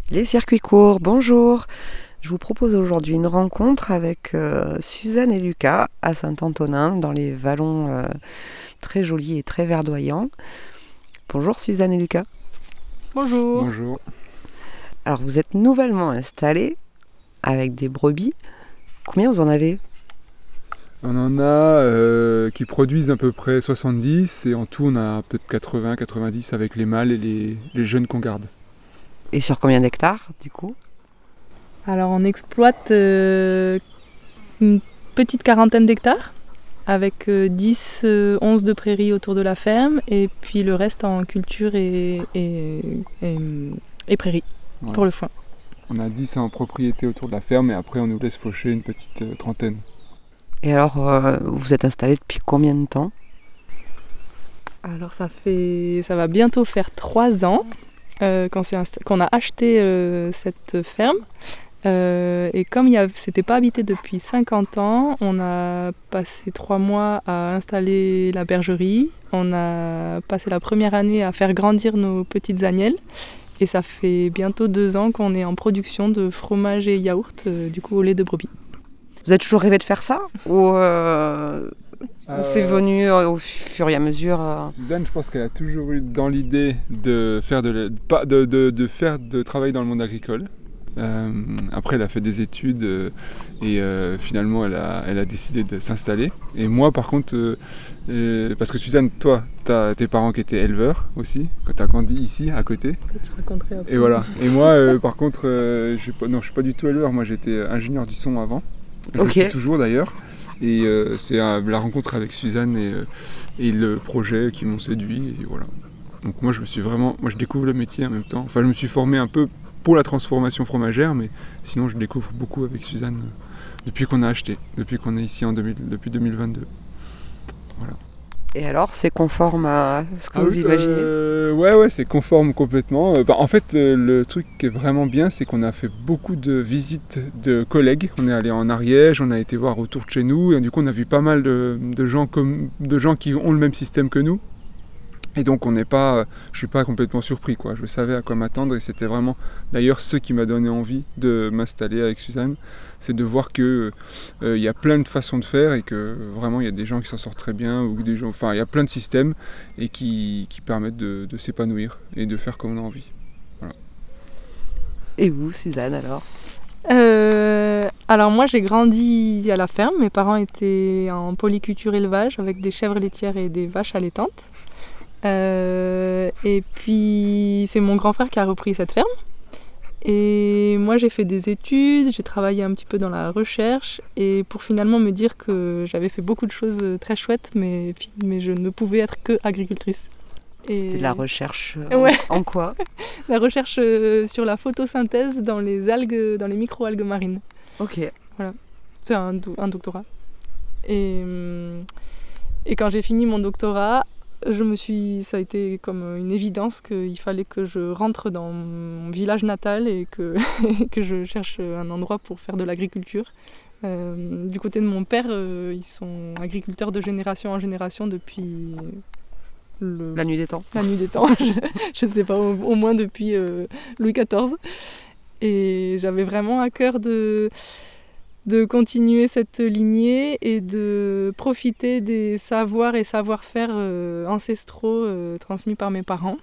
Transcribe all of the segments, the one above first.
Les circuits courts, bonjour. Je vous propose aujourd'hui une rencontre avec Suzanne et Lucas à Saint-Antonin, dans les vallons très jolis et très verdoyants. Bonjour Suzanne et Lucas. Bonjour. Bonjour. Alors vous êtes nouvellement installés avec des brebis. Combien vous en avez ? On en a qui produisent à peu près 70 et en tout on a peut-être 80-90 avec les mâles et les jeunes qu'on garde. Et sur combien d'hectares du coup ? Alors on exploite une petite quarantaine d'hectares avec 10-11 de prairies autour de la ferme et puis le reste en culture et prairies pour le foin. On a 10 en propriété autour de la ferme et après on nous laisse faucher une petite trentaine. Et alors vous êtes installés depuis combien de temps ? Alors ça va bientôt faire 3 ans qu'on a acheté cette ferme. Et comme c'était pas habité depuis 50 ans, on a passé 3 mois à installer la bergerie. On a passé la première année à faire grandir nos petites agnelles. Et ça fait bientôt 2 ans qu'on est en production de fromage et yaourt, du coup au lait de brebis. Vous avez toujours rêvé de faire ça ? Ou c'est venu au fur et à mesure Suzanne, je pense qu'elle a toujours eu dans l'idée de faire de travailler dans le monde agricole. Après elle a fait des études et finalement elle a décidé de s'installer. Et moi par contre, parce que Suzanne, toi, t'as tes parents qui étaient éleveurs aussi, quand t'as grandi ici à côté. Peut-être je raconterai après. Et voilà. Et moi par contre, je suis pas du tout éleveur, moi j'étais ingénieur du son avant. Je le suis toujours d'ailleurs. Et c'est la rencontre avec Suzanne et le projet qui m'ont séduit. Et voilà. Donc moi je découvre le métier en même temps. Enfin je me suis formé un peu pour la transformation fromagère, mais sinon je découvre beaucoup avec Suzanne depuis qu'on a acheté, depuis qu'on est ici depuis 2022. Voilà. Et alors, c'est conforme à ce que vous imaginez ? Ouais, c'est conforme complètement. En fait, le truc qui est vraiment bien, c'est qu'on a fait beaucoup de visites de collègues. On est allé en Ariège, on a été voir autour de chez nous, et du coup on a vu pas mal de gens qui ont le même système que nous. Et donc je suis pas complètement surpris, quoi. Je savais à quoi m'attendre et c'était vraiment d'ailleurs ce qui m'a donné envie de m'installer avec Suzanne, c'est de voir que il y a plein de façons de faire et que vraiment il y a des gens qui s'en sortent très bien ou il y a plein de systèmes et qui permettent de s'épanouir et de faire comme on a envie. Voilà. Et vous, Suzanne, alors ? Alors moi j'ai grandi à la ferme, mes parents étaient en polyculture élevage avec des chèvres laitières et des vaches allaitantes. Et puis c'est mon grand frère qui a repris cette ferme et moi j'ai fait des études, j'ai travaillé un petit peu dans la recherche et pour finalement me dire que j'avais fait beaucoup de choses très chouettes mais je ne pouvais être que agricultrice. C'était de la recherche ouais. En quoi ? La recherche sur la photosynthèse dans les algues, dans les micro-algues marines. Ok. Voilà, c'est un doctorat. Et quand j'ai fini mon doctorat, ça a été comme une évidence qu'il fallait que je rentre dans mon village natal et que je cherche un endroit pour faire de l'agriculture. Du côté de mon père, ils sont agriculteurs de génération en génération depuis la nuit des temps. La nuit des temps, je ne sais pas, au moins depuis Louis XIV. Et j'avais vraiment à cœur de continuer cette lignée et de profiter des savoirs et savoir-faire ancestraux transmis par mes parents.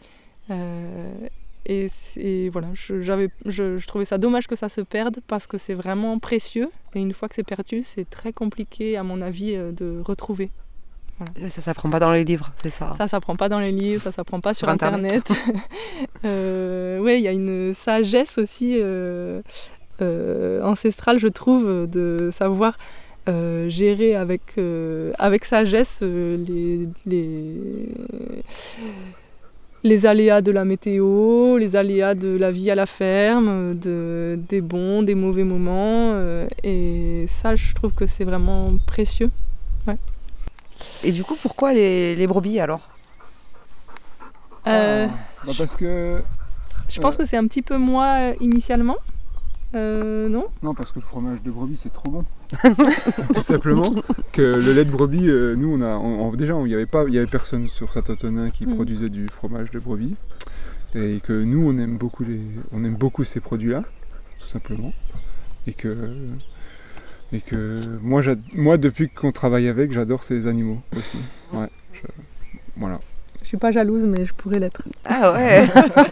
Et voilà, je trouvais ça dommage que ça se perde parce que c'est vraiment précieux. Et une fois que c'est perdu, c'est très compliqué, à mon avis, de retrouver. Voilà. Ça s'apprend pas dans les livres, c'est ça ? Ça s'apprend pas dans les livres, ça s'apprend pas sur Internet. Ouais, il y a une sagesse aussi ancestrale, je trouve, de savoir gérer avec sagesse les aléas de la météo, les aléas de la vie à la ferme, des bons, des mauvais moments. Et ça, je trouve que c'est vraiment précieux. Ouais. Et du coup, pourquoi les brebis alors ? Parce que... Je pense que c'est un petit peu moi initialement. Non ? Non, parce que le fromage de brebis c'est trop bon. Tout simplement. Que le lait de brebis, nous déjà il y avait personne sur Saint-Antonin qui produisait du fromage de brebis. et que nous on aime beaucoup ces produits-là, tout simplement, et que moi depuis qu'on travaille avec, j'adore ces animaux aussi. Ouais, voilà. Je suis pas jalouse, mais je pourrais l'être. Ah ouais.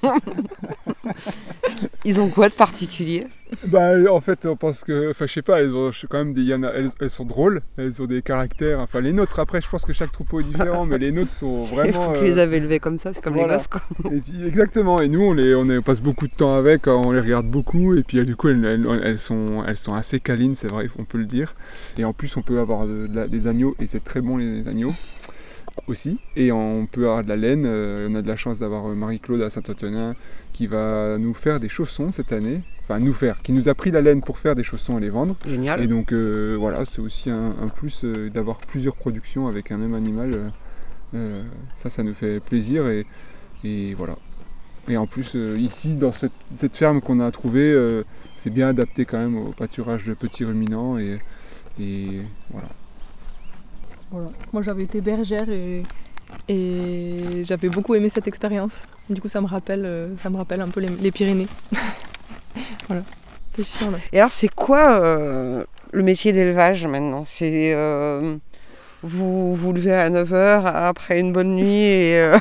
Ils ont quoi de particulier? Bah en fait on pense que, enfin je sais pas, elles sont drôles, elles ont des caractères, enfin les nôtres après je pense que chaque troupeau est différent, mais les nôtres sont vraiment... Il faut que les avez élevés comme ça, c'est comme voilà. les gosses quoi. Et puis, exactement, et nous on passe beaucoup de temps avec, on les regarde beaucoup, et puis du coup elles sont assez câlines, c'est vrai, on peut le dire. Et en plus on peut avoir des agneaux, et c'est très bon les agneaux aussi, et on peut avoir de la laine, on a de la chance d'avoir Marie-Claude à Saint-Antonin qui va nous faire des chaussons cette année, qui nous a pris la laine pour faire des chaussons et les vendre. Génial. Et donc voilà, c'est aussi un plus d'avoir plusieurs productions avec un même animal, ça nous fait plaisir, et voilà. Et en plus ici dans cette ferme qu'on a trouvée, c'est bien adapté quand même au pâturage de petits ruminants, et voilà. Voilà. Moi j'avais été bergère et j'avais beaucoup aimé cette expérience. Du coup ça me rappelle un peu les Pyrénées. Voilà, c'est chiant là. Et alors c'est quoi le métier d'élevage maintenant? C'est vous vous levez à 9h après une bonne nuit et...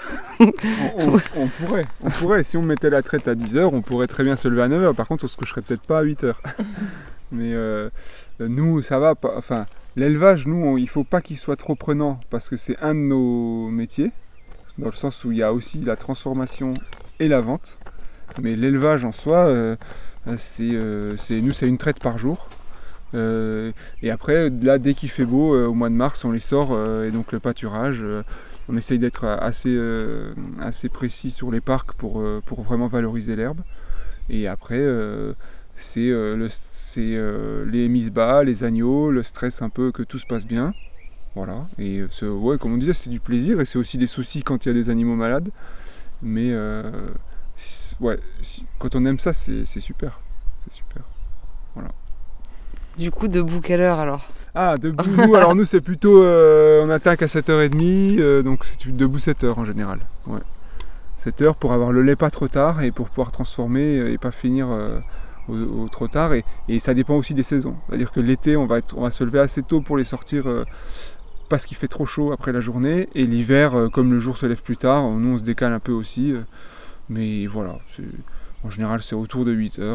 on pourrait, si on mettait la traite à 10h, on pourrait très bien se lever à 9h. Par contre on se coucherait peut-être pas à 8h. Mais nous ça va pas, enfin l'élevage, nous, il ne faut pas qu'il soit trop prenant parce que c'est un de nos métiers, dans le sens où il y a aussi la transformation et la vente. Mais l'élevage en soi, c'est une traite par jour. Et après, là, dès qu'il fait beau, au mois de mars, on les sort. Et donc le pâturage, on essaye d'être assez précis sur les parcs pour vraiment valoriser l'herbe. Et après... c'est les mises bas, les agneaux, le stress un peu que tout se passe bien. Voilà. Et ouais, comme on disait, c'est du plaisir et c'est aussi des soucis quand il y a des animaux malades. Mais ouais, quand on aime ça, c'est super. C'est super. Voilà. Du coup, debout quelle heure alors? Ah, debout, nous c'est plutôt... on attaque à 7h30, donc c'est debout 7h en général. Ouais. 7h pour avoir le lait pas trop tard et pour pouvoir transformer et pas finir... au trop tard, et ça dépend aussi des saisons. C'est-à-dire que l'été, on va se lever assez tôt pour les sortir parce qu'il fait trop chaud après la journée, et l'hiver, comme le jour se lève plus tard, nous on se décale un peu aussi. Mais voilà, en général c'est autour de 8h,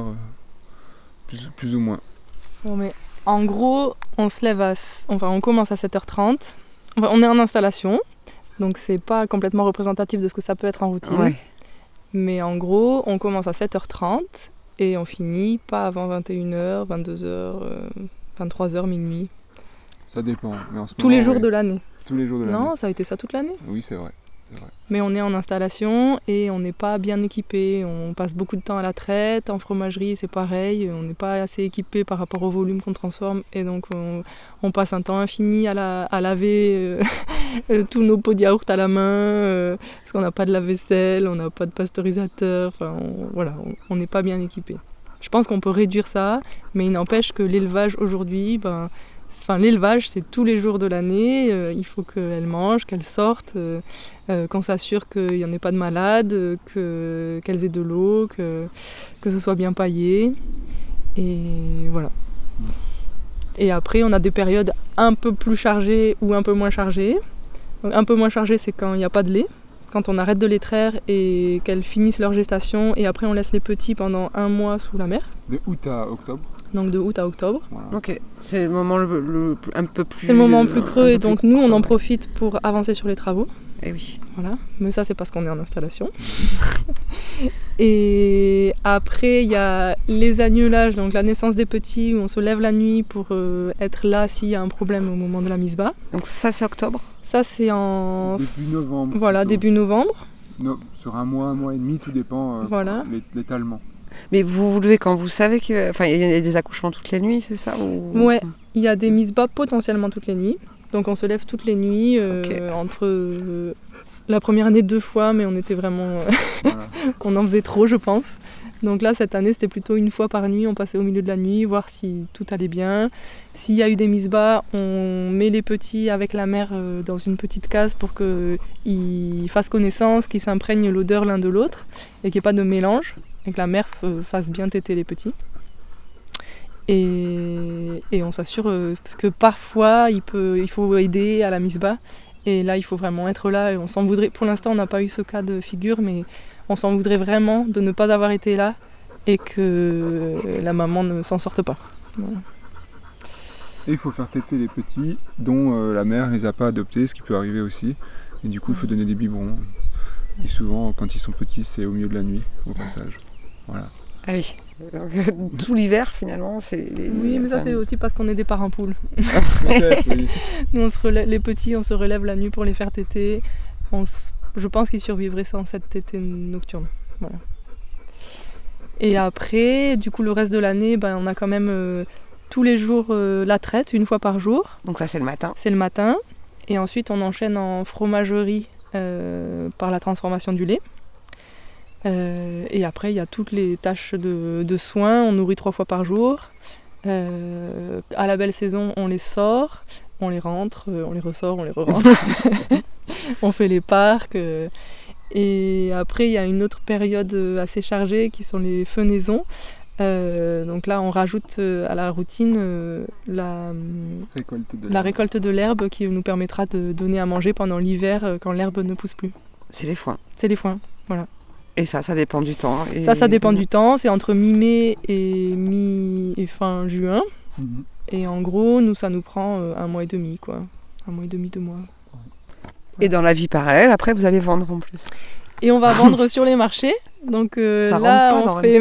plus ou moins. Bon, mais en gros, on commence à 7h30. On est en installation, donc c'est pas complètement représentatif de ce que ça peut être en routine. Ouais. Mais en gros, on commence à 7h30. Et on finit pas avant 21h, 22h, 23h, minuit. Ça dépend. Mais en ce tous moment, les jours ouais. de l'année. Tous les jours de l'année. Non, ça a été ça toute l'année. Oui, c'est vrai. Mais on est en installation et on n'est pas bien équipé. On passe beaucoup de temps à la traite. En fromagerie, c'est pareil. On n'est pas assez équipé par rapport au volume qu'on transforme. Et donc, on passe un temps infini à laver tous nos pots de yaourt à la main. Parce qu'on n'a pas de lave-vaisselle, on n'a pas de pasteurisateur. Enfin, on n'est pas bien équipé. Je pense qu'on peut réduire ça. Mais il n'empêche que l'élevage aujourd'hui... l'élevage, c'est tous les jours de l'année. Il faut qu'elles mangent, qu'elles sortent, qu'on s'assure qu'il n'y en ait pas de malades, qu'elles aient de l'eau, que ce soit bien paillé. Et voilà. Et après, on a des périodes un peu plus chargées ou un peu moins chargées. Donc, un peu moins chargées, c'est quand il n'y a pas de lait. Quand on arrête de les traire et qu'elles finissent leur gestation. Et après, on laisse les petits pendant 1 mois sous la mer. De août à octobre. Donc de août à octobre. Voilà. Ok, c'est le moment un peu plus... C'est le moment plus creux et donc nous on en profite pour avancer sur les travaux. Eh oui. Voilà, mais ça c'est parce qu'on est en installation. Et après il y a les agnelages, donc la naissance des petits où on se lève la nuit pour être là s'il y a un problème au moment de la mise bas. Donc ça c'est octobre? Ça c'est en... Début novembre. Voilà, plutôt. début novembre. Sur un mois et demi, tout dépend Voilà. l'étalement. Mais vous vous levez quand vous savez qu'il y a des accouchements toutes les nuits, c'est ça ou... Ouais, il y a des mises bas potentiellement toutes les nuits. Donc on se lève toutes les nuits, entre la première année 2 fois, mais on était vraiment... Voilà. on en faisait trop, je pense. Donc là, cette année, c'était plutôt une fois par nuit. On passait au milieu de la nuit, voir si tout allait bien. S'il y a eu des mises bas, on met les petits avec la mère dans une petite case pour qu'ils fassent connaissance, qu'ils s'imprègnent l'odeur l'un de l'autre et qu'il n'y ait pas de mélange et que la mère fasse bien téter les petits. Et on s'assure, parce que parfois il faut aider à la mise bas, et là il faut vraiment être là, et on s'en voudrait, pour l'instant on n'a pas eu ce cas de figure, mais on s'en voudrait vraiment de ne pas avoir été là et que la maman ne s'en sorte pas. Voilà. Et il faut faire téter les petits dont la mère les a pas adoptés, ce qui peut arriver aussi, et du coup il faut donner des biberons, et souvent quand ils sont petits c'est au milieu de la nuit au passage. Voilà. Ah oui. Tout l'hiver finalement, c'est... Oui, mais ça c'est aussi parce qu'on est des parents poules. Peut-être, oui. Nous, les petits, on se relève la nuit pour les faire téter. Je pense qu'ils survivraient sans cette tétée nocturne. Voilà. Et après, du coup, le reste de l'année, on a quand même tous les jours la traite, une fois par jour. Donc ça, c'est le matin. C'est le matin. Et ensuite, on enchaîne en fromagerie par la transformation du lait. Et après, il y a toutes les tâches de soins. On nourrit 3 fois par jour. À la belle saison, on les sort, on les rentre, on les ressort, on les re-rentre. On fait les parcs. Et après, il y a une autre période assez chargée qui sont les fenaisons. Donc là, on rajoute à la routine la récolte de l'herbe qui nous permettra de donner à manger pendant l'hiver quand l'herbe ne pousse plus. C'est les foins. C'est les foins, voilà. Et ça dépend du temps. Et... Ça dépend du temps. C'est entre mi-mai et fin juin. Mhm. Et en gros, ça nous prend 1 mois et demi, quoi. 1 mois et demi, 2 mois. Et dans la vie parallèle, après, vous allez vendre en plus. Et on va vendre sur les marchés. Donc là,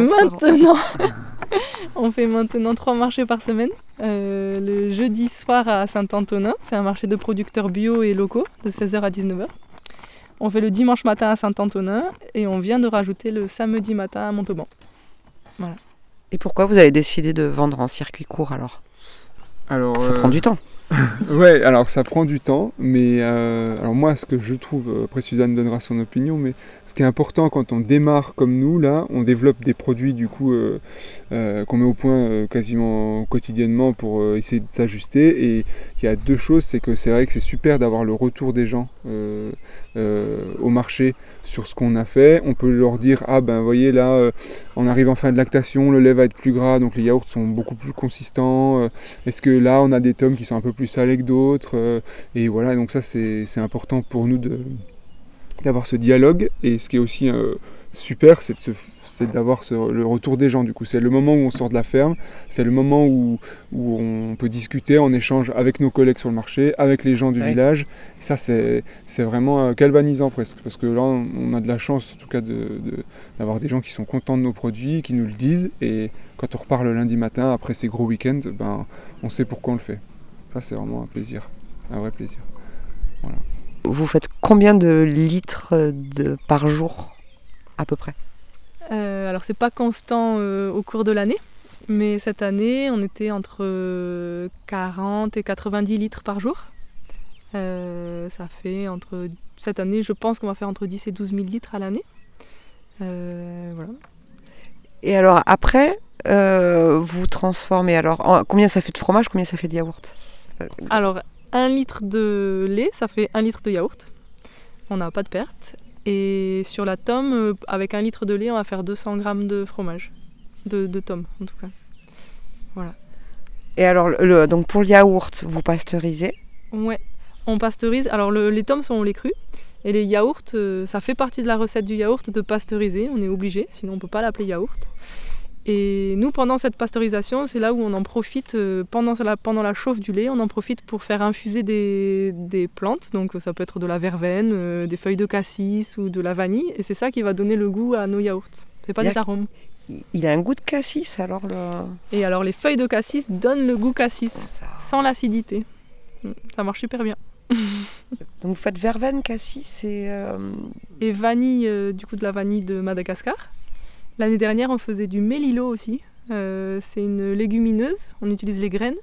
on fait maintenant 3 marchés par semaine. Le jeudi soir à Saint-Antonin, c'est un marché de producteurs bio et locaux, de 16h à 19h. On fait le dimanche matin à Saint-Antonin et on vient de rajouter le samedi matin à Montauban. Voilà. Et pourquoi vous avez décidé de vendre en circuit court alors ? Ça prend du temps. Ouais, alors ça prend du temps, mais alors moi ce que je trouve, après Suzanne donnera son opinion, mais ce qui est important quand on démarre comme nous là, on développe des produits du coup qu'on met au point quasiment quotidiennement pour essayer de s'ajuster, et il y a 2 choses, c'est que c'est vrai que c'est super d'avoir le retour des gens au marché sur ce qu'on a fait. On peut leur dire voyez là on arrive en fin de lactation, le lait va être plus gras, donc les yaourts sont beaucoup plus consistants, est-ce que là on a des tomes qui sont un peu plus salés que d'autres, et voilà, donc ça c'est important pour nous d'avoir ce dialogue. Et ce qui est aussi super, c'est d'avoir le retour des gens. Du coup, c'est le moment où on sort de la ferme, c'est le moment où on peut discuter en échange avec nos collègues sur le marché, avec les gens du village. Et ça, c'est vraiment galvanisant presque, parce que là, on a de la chance, en tout cas, d'avoir des gens qui sont contents de nos produits, qui nous le disent. Et quand on repart le lundi matin, après ces gros week-ends, on sait pourquoi on le fait. Ça, c'est vraiment un plaisir, un vrai plaisir. Voilà. Vous faites combien de litres par jour, à peu près ? Alors c'est pas constant au cours de l'année, mais cette année on était entre 40 et 90 litres par jour. Ça fait cette année je pense qu'on va faire entre 10 et 12 000 litres à l'année. Voilà. Et alors après, vous transformez, combien ça fait de fromage, combien ça fait de yaourt ? Alors 1 litre de lait, ça fait 1 litre de yaourt. On n'a pas de perte. Et sur la tome, avec 1 litre de lait, on va faire 200 grammes de fromage. De tome, en tout cas. Voilà. Et alors, donc pour le yaourt, vous pasteurisez ? Ouais, on pasteurise. Alors les tomes sont au lait cru. Et les yaourts, ça fait partie de la recette du yaourt de pasteuriser. On est obligé, sinon on ne peut pas l'appeler yaourt. Et nous, pendant cette pasteurisation, c'est là où on en profite, pendant la chauffe du lait, on en profite pour faire infuser des plantes. Donc ça peut être de la verveine, des feuilles de cassis ou de la vanille. Et c'est ça qui va donner le goût à nos yaourts. C'est pas des arômes. Il a un goût de cassis alors Et alors les feuilles de cassis donnent le goût cassis, sans l'acidité. Ça marche super bien. Donc vous faites verveine, cassis et vanille, du coup de la vanille de Madagascar. L'année dernière, on faisait du mélilo aussi. C'est une légumineuse, on utilise les graines.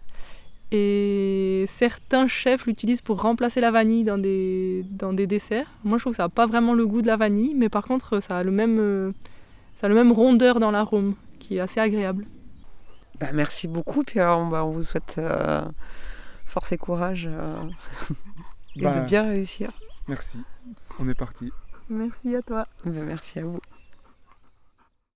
Et certains chefs l'utilisent pour remplacer la vanille dans des desserts. Moi, je trouve que ça n'a pas vraiment le goût de la vanille, mais par contre, ça a le même Ça a le même rondeur dans l'arôme qui est assez agréable. Merci beaucoup. Puis alors, on vous souhaite force et courage et de bien réussir. Merci, on est parti. Merci à toi. Merci à vous.